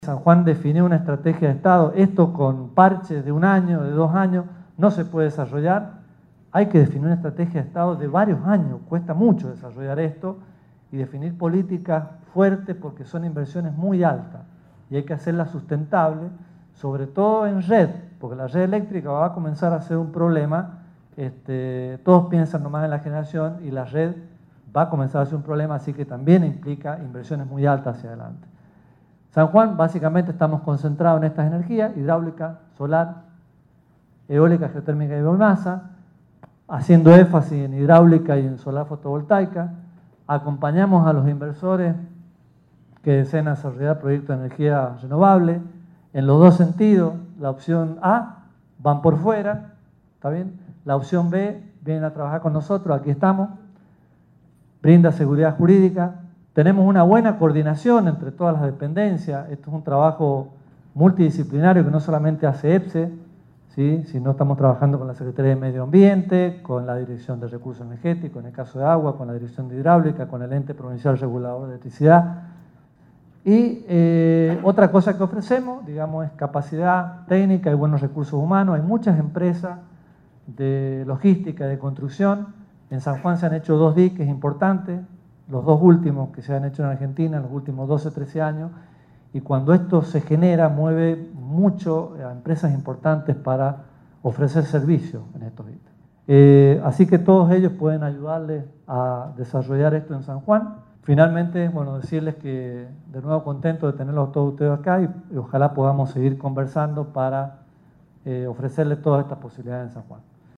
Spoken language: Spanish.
San Juan definió una estrategia de Estado. Esto con parches de 1 año, de 2 años, no se puede desarrollar. Hay que definir una estrategia de Estado de varios años. Cuesta mucho desarrollar esto y definir políticas fuertes porque son inversiones muy altas y hay que hacerlas sustentables, sobre todo en red, porque la red eléctrica va a comenzar a ser un problema. Todos piensan nomás en la generación y la red va a comenzar a ser un problema, así que también implica inversiones muy altas hacia adelante. San Juan, básicamente estamos concentrados en estas energías: hidráulica, solar, eólica, geotérmica y biomasa, haciendo énfasis en hidráulica y en solar fotovoltaica. Acompañamos a los inversores que deseen desarrollar proyectos de energía renovable en los dos sentidos. La opción A, van por fuera, ¿está bien? La opción B, vienen a trabajar con nosotros, aquí estamos, brinda seguridad jurídica. Tenemos una buena coordinación entre todas las dependencias. Esto es un trabajo multidisciplinario que no solamente hace EPSE, ¿sí?, sino estamos trabajando con la Secretaría de Medio Ambiente, con la Dirección de Recursos Energéticos, en el caso de agua, con la Dirección de Hidráulica, con el Ente Provincial Regulador de Electricidad. Y otra cosa que ofrecemos, digamos, es capacidad técnica y buenos recursos humanos. Hay muchas empresas de logística y de construcción. En San Juan se han hecho 2 diques importantes, los 2 últimos que se han hecho en Argentina en los últimos 12, 13 años, y cuando esto se genera, mueve mucho a empresas importantes para ofrecer servicios en estos diques. Así que todos ellos pueden ayudarles a desarrollar esto en San Juan. Finalmente, bueno, decirles que de nuevo contento de tenerlos todos ustedes acá y ojalá podamos seguir conversando para ofrecerles todas estas posibilidades en San Juan.